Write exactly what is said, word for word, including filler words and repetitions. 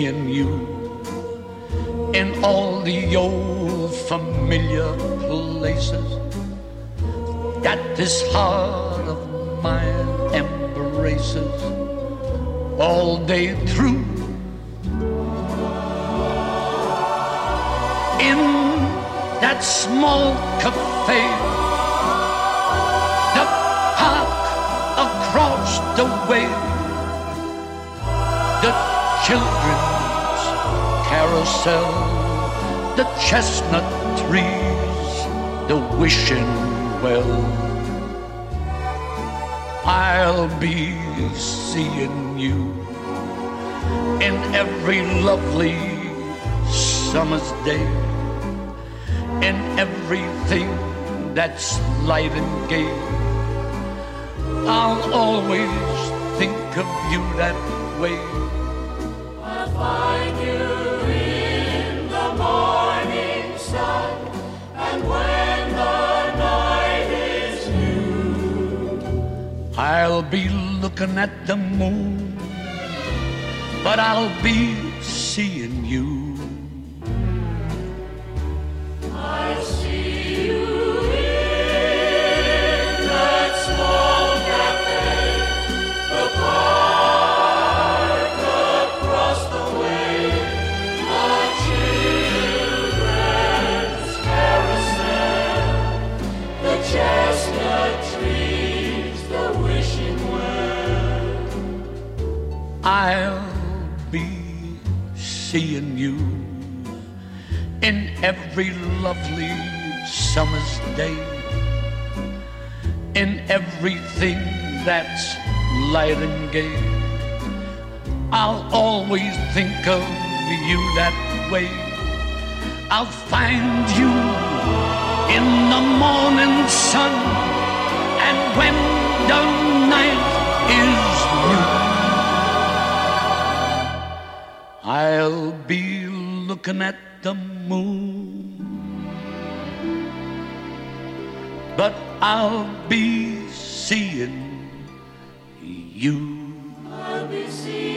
seeing you in all the old familiar places that this heart of mine embraces all day through. In that small cafe, the park across the way, the children's carousel, the chestnut trees, the wishing well. I'll be seeing you in every lovely summer's day, in everything that's light and gay. I'll always think of you that way. I'll find you in the morning sun, and when the night is new, I'll be looking at the moon, but I'll be seeing you. I see you in that small cafe, the park across the way, the children's carousel, the chestnut trees, the wishing well. I'll be seeing you in every lovely summer's day, in everything that's light and gay. I'll always think of you that way. I'll find you in the morning sun, and when the night is new, I'll be looking at the moon, but I'll be seeing you. I'll be seeing